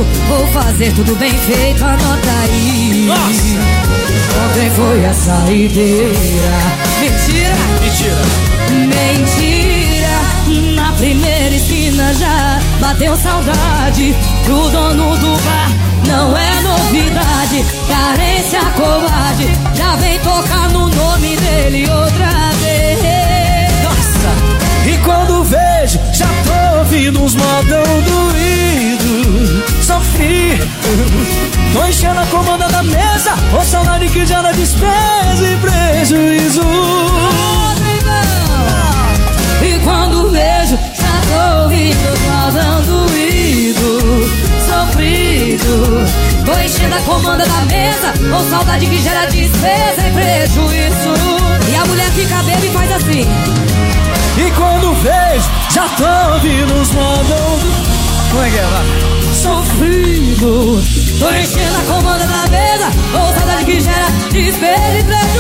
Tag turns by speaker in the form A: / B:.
A: jeito, vou fazer tudo bem feito, anota aí.
B: Nossa!
A: Ontem foi a saideira. Mentira! Mentira! Na primeira esquina já bateu saudade. Pro dono do bar não é novidade. Carência covarde, já vem tocar no nome dele outra vez.
B: Nossa! E quando vejo, já tô ouvindo uns modão doído. Sofri, tô enchendo a comanda da mesa. Ô saudade que gera despesa e prejuízo.
A: E quando vejo, já tô ouvindo os modão doído. Sofrido, tô enchendo a comanda da mesa. Ô saudade que gera despesa e prejuízo. E a mulher fica bêbada e faz assim.
B: E quando vejo, já tô ouvindo os modão do... Como é que é, vai?
A: Sofrido, tô enchendo a comanda da mesa. Ô saudade que gera despesa e prejuízo.